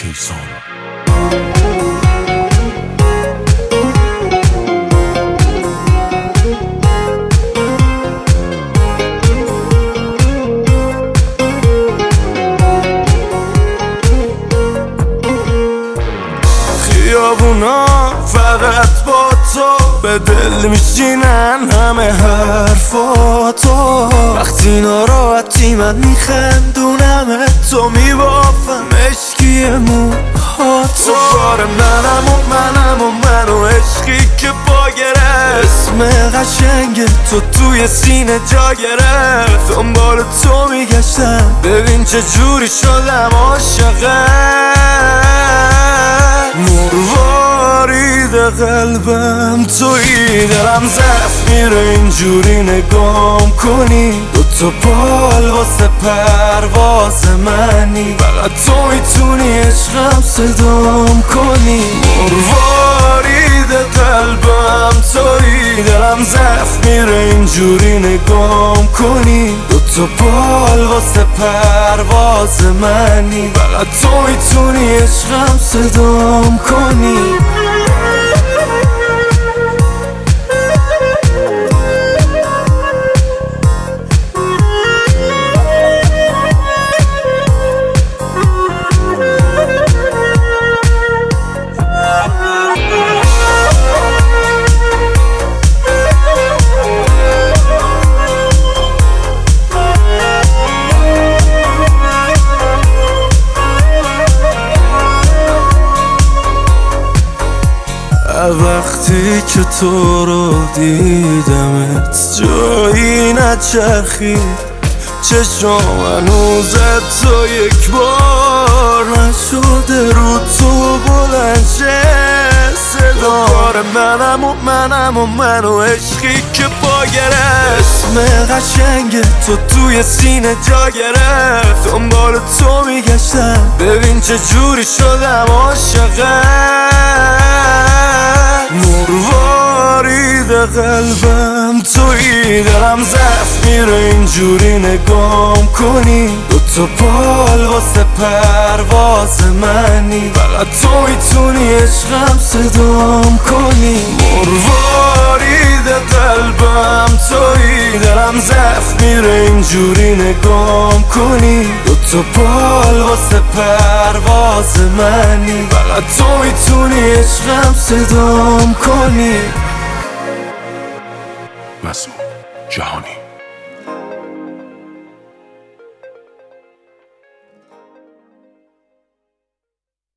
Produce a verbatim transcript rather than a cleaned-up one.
نیسان. خیابونا فقط با تو به دل میشینن همه حرفاتو. وقتی ناراحتی من میخندونم تو میبافم مشکی موهاتو. بار منم و منم و من و عشقی که پا گرفت، اسم قشنگ تو توی سینه جا گرفت. دنبال تو میگشتم ببین چه جوری شدم عاشقت. مروارید قلبم تویی، دلم ضعف میره اینجوری نگام کنی. دوتا بال واسه پرواز منی، فقط تو میتونی عشقم صدام کنی. مروارید قلبم تویی، دلم ضعف میره اینجوری نگام کنی. دوتا بال واسه پرواز منی، فقط تو میتونی عشقم صدام کنی. وقتی که تو رو دیدمت جایی نچرخید چشم، هنوز تو یک بار نشده رو تو بلند شه صدا. کار منم و منم و من و عشقی که پا گرفت، اسم قشنگ تو توی سینه جا گرفت. دنبال تو میگشتم ببین چه جوری شدم عاشقت. مروارید قلبم تویی، دلم ضعف میره اینجوری نگام کنی. دوتا بال واسه پرواز منی، فقط تو میتونی عشقم صدام کنی. مروارید قلبم تویی، دلم ضعف میره اینجوری نگام کنی. دوتا بال واسه پرواز منی، فقط تو میتونی عشقم صدام کنی. مسعود جهانی.